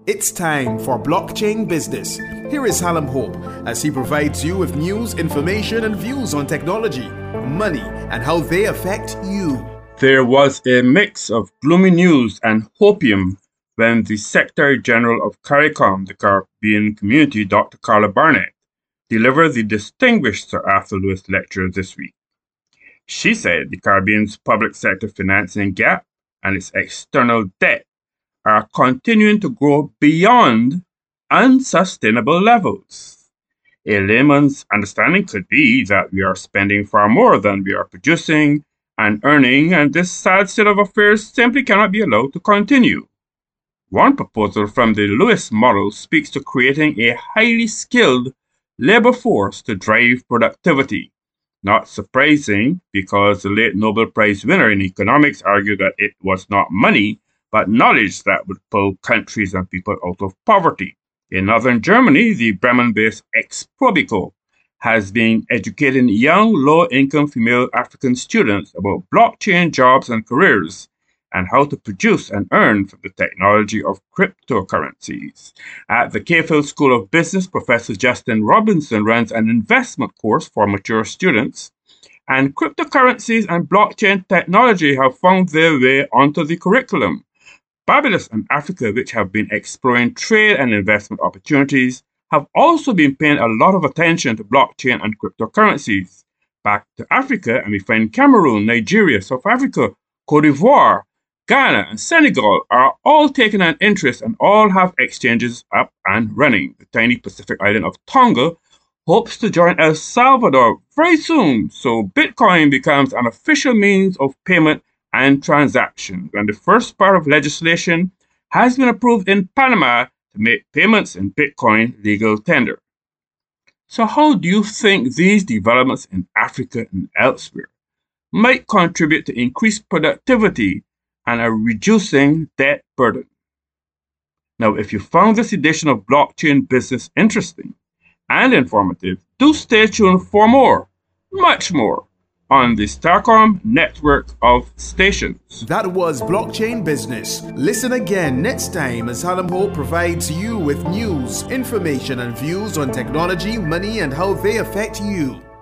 It's time for Blockchain Business. Here is Hallam Hope as he provides you with news, information, and views on technology, money, and how they affect you. There was a mix of gloomy news and hopium when the Secretary General of CARICOM, the Caribbean Community, Dr. Carla Barnett, delivered the distinguished Sir Arthur Lewis lecture this week. She said the Caribbean's public sector financing gap and its external debt are continuing to grow beyond unsustainable levels. A layman's understanding could be that we are spending far more than we are producing and earning, and this sad state of affairs simply cannot be allowed to continue. One proposal from the Lewis model speaks to creating a highly skilled labor force to drive productivity. Not surprising, because the late Nobel Prize winner in economics argued that it was not money, but knowledge that would pull countries and people out of poverty. In northern Germany, the Bremen-based Exprobico has been educating young, low-income female African students about blockchain jobs and careers, and how to produce and earn from the technology of cryptocurrencies. At the Cayfield School of Business, Professor Justin Robinson runs an investment course for mature students, and cryptocurrencies and blockchain technology have found their way onto the curriculum. Barbados and Africa, which have been exploring trade and investment opportunities, have also been paying a lot of attention to blockchain and cryptocurrencies. Back to Africa, and we find Cameroon, Nigeria, South Africa, Cote d'Ivoire, Ghana, and Senegal are all taking an interest and all have exchanges up and running. The tiny Pacific island of Tonga hopes to join El Salvador very soon, so Bitcoin becomes an official means of payment and transactions, and the first part of legislation has been approved in Panama to make payments in Bitcoin legal tender. So how do you think these developments in Africa and elsewhere might contribute to increased productivity and a reducing debt burden? Now, if you found this edition of Blockchain Business interesting and informative, do stay tuned for more, much more, on the Starcom network of stations. That was Blockchain Business. Listen again next time as Hallam Hope provides you with news, information, and views on technology, money, and how they affect you.